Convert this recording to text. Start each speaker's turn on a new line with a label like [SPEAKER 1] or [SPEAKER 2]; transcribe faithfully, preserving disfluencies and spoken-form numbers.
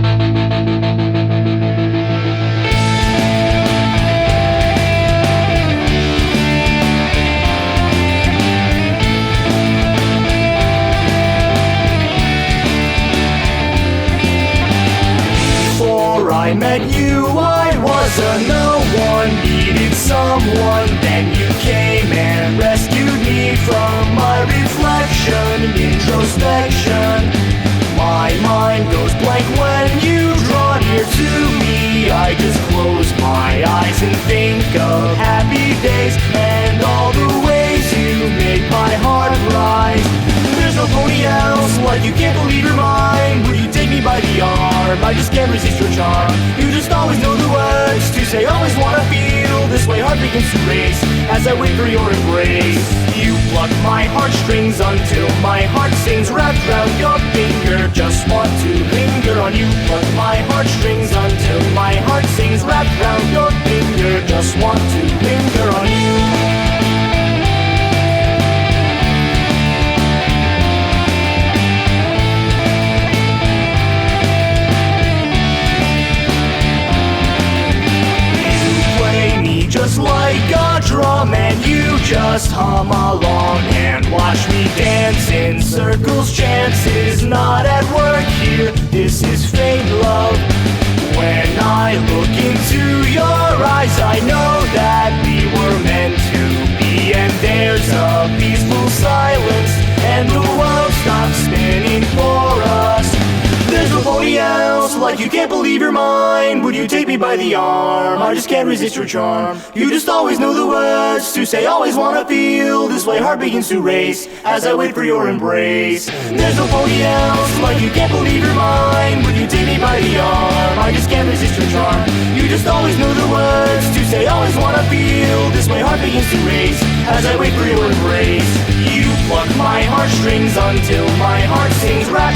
[SPEAKER 1] I met you, I was a no one, needed someone. Then you came and rescued me from my reflection and introspection. My mind goes blank when you draw near to me. I just close my eyes and think of happy days and all the ways you make my heart rise. There's nobody else like you, can't believe you're mine. Will you take me by the arm? I just can't resist your charm. You just always know the words to say, always wanna feel this way. Heart begins to race as I wait for your embrace. You pluck my heartstrings until my heart sings, wrapped round your finger. Just want to linger on you. Pluck my heartstrings until my heart sings, wrapped round your finger. Just want to linger on you. Just like a drum, and you just hum along and watch me dance in circles. Chances not at work here, this is fake love. When I look into your eyes, I know that we were meant to be. And there's a peaceful silence, and the world stops spinning for us. There's nobody else like you, can't believe you're mine. Would you take me by the arm? I just can't resist your charm. You just always know the words to say, always wanna feel this way. Heart begins to race as I wait for your embrace. There's nobody else like you, can't believe you're mine. Would you take me by the arm? I just can't resist your charm. You just always know the words to say, always wanna feel this way. Heart begins to race as I wait for your embrace. You pluck my heartstrings until my heart sings right.